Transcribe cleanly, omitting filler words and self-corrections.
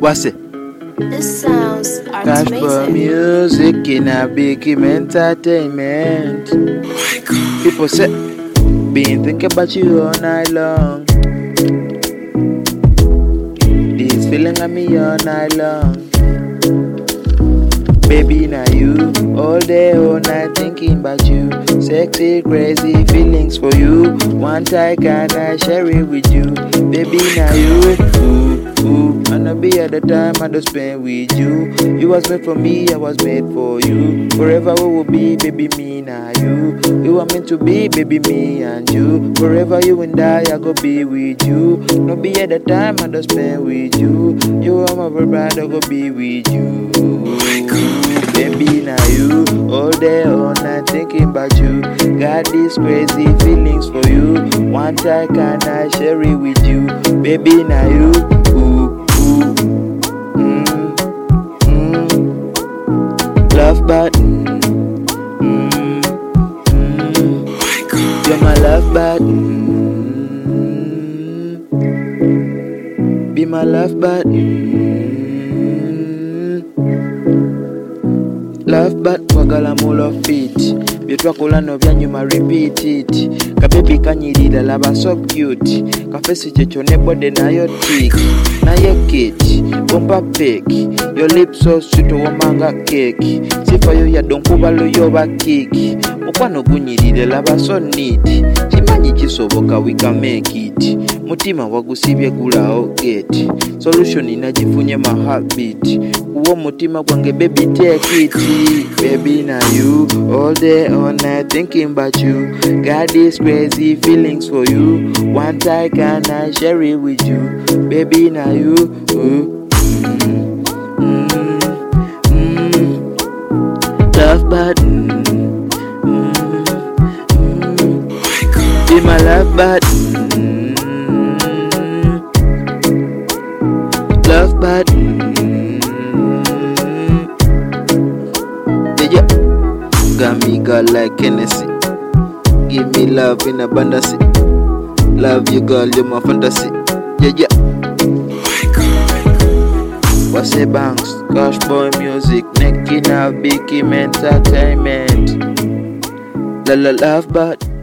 What's it? This sounds Cash for music in a big entertainment. People say, been thinking about you all night long. This feeling of me all night long. Baby, now you, all day, all night thinking about you. Sexy, crazy feelings for you. One time can I share it with you? Baby, now you, ooh, I'll be at the time I just spend with you. You was made for me, I was made for you. Forever we will be, baby, me now you. You are meant to be, baby, me and you. Forever you and I go be with you. No be at the time I just spend with you. You are my brother, I go be with you. Baby, now you, all day, all night thinking about you. Got these crazy feelings for you. One time can I share it with you? Baby, now you, love button, you're my love button, be my love button. Love but wagala mulo fit. Byetwakola no byanyuma repeat it. Kabebi kanyirira laba so cute. Kafesi checho ne bode nayo tick. Naye kit, bomba pick. Your lips so sweet wamanga cake. Sifayo ya donkuba lo ba kick. Mukwano gunyirira laba so neat. Chimanyi kisoboka we can make it. Mutima wagusibye gulaho gate. Solution inajifunye my heartbeat. Uwo mutima gwange baby take it. Baby now you, all day all night thinking about you. Got these crazy feelings for you. One time can I share it with you? Baby now you, love button, be my love button, love button. Got me girl like Hennessy. Give me love in abundance. Love you girl, you're my fantasy. Yeah. What's a banks? Cash boy music. Necking out big entertainment. La love but